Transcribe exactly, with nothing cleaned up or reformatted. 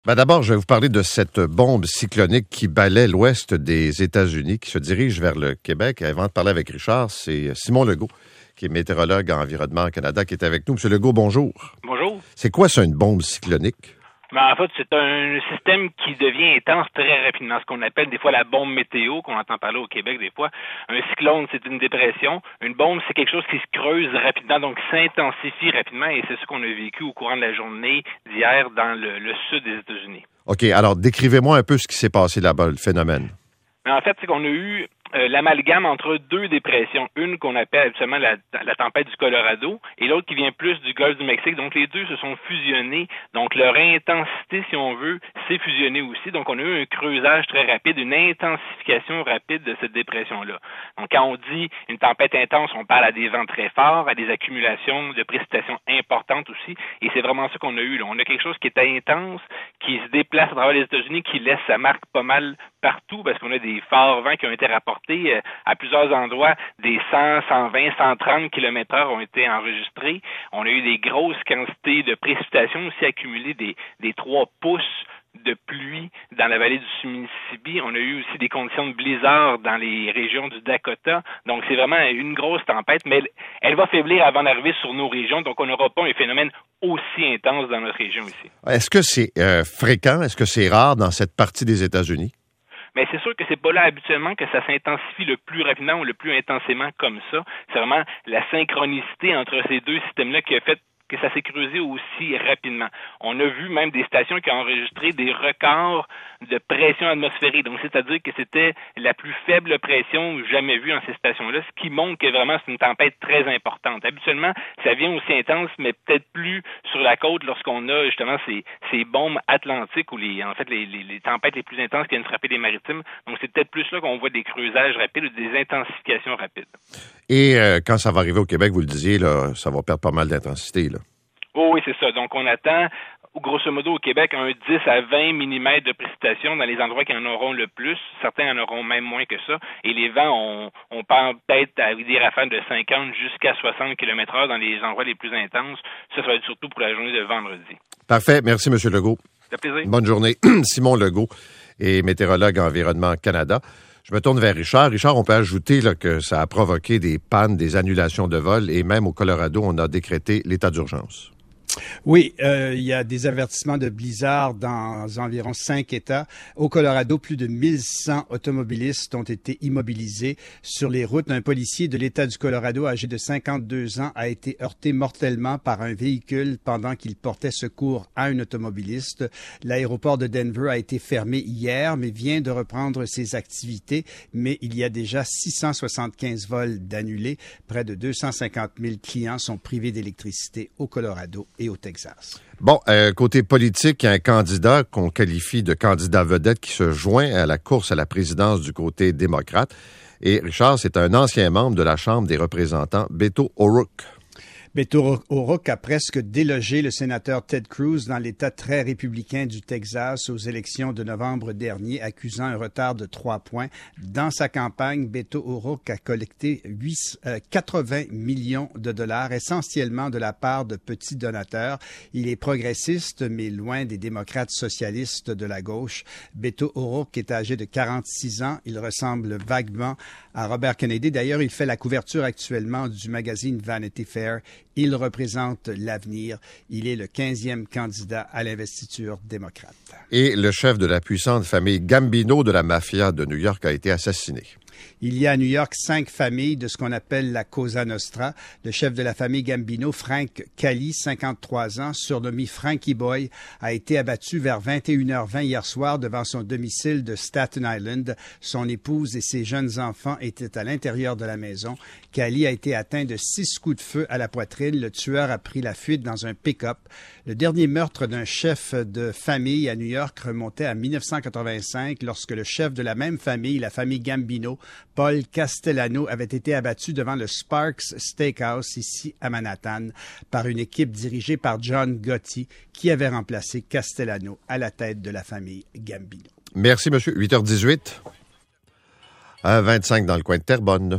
Ben d'abord, je vais vous parler de cette bombe cyclonique qui balaie l'ouest des États-Unis, qui se dirige vers le Québec. Avant de parler avec Richard, c'est Simon Legault, qui est météorologue en environnement au Canada, qui est avec nous. Monsieur Legault, bonjour. Bonjour. C'est quoi ça, une bombe cyclonique? Ben, en fait, c'est un système qui devient intense très rapidement, ce qu'on appelle des fois la bombe météo, qu'on entend parler au Québec des fois. Un cyclone, c'est une dépression. Une bombe, c'est quelque chose qui se creuse rapidement, donc s'intensifie rapidement, et c'est ce qu'on a vécu au courant de la journée d'hier dans le, le sud des États-Unis. OK, alors décrivez-moi un peu ce qui s'est passé là-bas, le phénomène. Mais en fait, c'est qu'on a eu euh, l'amalgame entre deux dépressions. Une qu'on appelle habituellement la, la tempête du Colorado et l'autre qui vient plus du golfe du Mexique. Donc, les deux se sont fusionnés. Donc, leur intensité, si on veut, s'est fusionnée aussi. Donc, on a eu un creusage très rapide, une intensification rapide de cette dépression-là. Donc, quand on dit une tempête intense, on parle à des vents très forts, à des accumulations de précipitations importantes aussi. Et c'est vraiment ça qu'on a eu là. On a quelque chose qui est intense, qui se déplace à travers les États-Unis, qui laisse sa marque pas mal partout parce qu'on a des forts vents qui ont été rapportés euh, à plusieurs endroits. Des cent, cent vingt, cent trente kilomètres heure ont été enregistrés. On a eu des grosses quantités de précipitations aussi accumulées, des, des trois pouces de pluie dans la vallée du Mississippi. On a eu aussi des conditions de blizzard dans les régions du Dakota. Donc, c'est vraiment une grosse tempête, mais elle, elle va faiblir avant d'arriver sur nos régions. Donc, on n'aura pas un phénomène aussi intense dans notre région ici. Est-ce que c'est euh, fréquent? Est-ce que c'est rare dans cette partie des États-Unis? Mais c'est sûr que c'est pas là habituellement que ça s'intensifie le plus rapidement ou le plus intensément comme ça. C'est vraiment la synchronicité entre ces deux systèmes-là qui a fait que ça s'est creusé aussi rapidement. On a vu même des stations qui ont enregistré des records de pression atmosphérique. Donc, c'est-à-dire que c'était la plus faible pression jamais vue en ces stations-là, ce qui montre que vraiment c'est une tempête très importante. Habituellement, ça vient aussi intense, mais peut-être plus sur la côte lorsqu'on a justement ces, ces bombes atlantiques ou les, en fait, les, les, les tempêtes les plus intenses qui viennent frapper les maritimes. Donc, c'est peut-être plus là qu'on voit des creusages rapides ou des intensifications rapides. Et euh, quand ça va arriver au Québec, vous le disiez, là, ça va perdre pas mal d'intensité, là. Oh, oui, c'est ça. Donc, on attend, grosso modo, au Québec, un dix à vingt millimètres de précipitation dans les endroits qui en auront le plus. Certains en auront même moins que ça. Et les vents, on, on parle peut-être à des rafales de cinquante jusqu'à soixante kilomètres heure dans les endroits les plus intenses. Ça, ça va être surtout pour la journée de vendredi. Parfait. Merci, M. Legault. Ça fait plaisir. Bonne journée. Simon Legault est météorologue en Environnement Canada. Je me tourne vers Richard. Richard, on peut ajouter là, que ça a provoqué des pannes, des annulations de vol et même au Colorado, on a décrété l'état d'urgence. Oui, euh, il y a des avertissements de blizzard dans environ cinq États. Au Colorado, plus de mille cent automobilistes ont été immobilisés sur les routes. Un policier de l'État du Colorado, âgé de cinquante-deux ans, a été heurté mortellement par un véhicule pendant qu'il portait secours à un automobiliste. L'aéroport de Denver a été fermé hier, mais vient de reprendre ses activités. Mais il y a déjà six cent soixante-quinze vols d'annulés. Près de deux cent cinquante mille clients sont privés d'électricité au Colorado et au Texas. Bon, euh, côté politique, il y a un candidat qu'on qualifie de candidat vedette qui se joint à la course à la présidence du côté démocrate. Et Richard, c'est un ancien membre de la Chambre des représentants, Beto O'Rourke. Beto O'Rourke a presque délogé le sénateur Ted Cruz dans l'État très républicain du Texas aux élections de novembre dernier, accusant un retard de trois points. Dans sa campagne, Beto O'Rourke a collecté quatre-vingts millions de dollars, essentiellement de la part de petits donateurs. Il est progressiste, mais loin des démocrates socialistes de la gauche. Beto O'Rourke est âgé de quarante-six ans. Il ressemble vaguement à Robert Kennedy. D'ailleurs, il fait la couverture actuellement du magazine Vanity Fair. Il représente l'avenir. Il est le quinzième candidat à l'investiture démocrate. Et le chef de la puissante famille Gambino de la mafia de New York a été assassiné. Il y a à New York cinq familles de ce qu'on appelle la Cosa Nostra. Le chef de la famille Gambino, Frank Cali, cinquante-trois ans, surnommé Frankie Boy, a été abattu vers vingt et une heures vingt hier soir devant son domicile de Staten Island. Son épouse et ses jeunes enfants étaient à l'intérieur de la maison. Cali a été atteint de six coups de feu à la poitrine. Le tueur a pris la fuite dans un pick-up. Le dernier meurtre d'un chef de famille à New York remontait à dix-neuf cent quatre-vingt-cinq lorsque le chef de la même famille, la famille Gambino, Paul Castellano, avait été abattu devant le Sparks Steakhouse ici à Manhattan par une équipe dirigée par John Gotti qui avait remplacé Castellano à la tête de la famille Gambino. Merci, monsieur. huit heures dix-huit à vingt-cinq dans le coin de Terrebonne.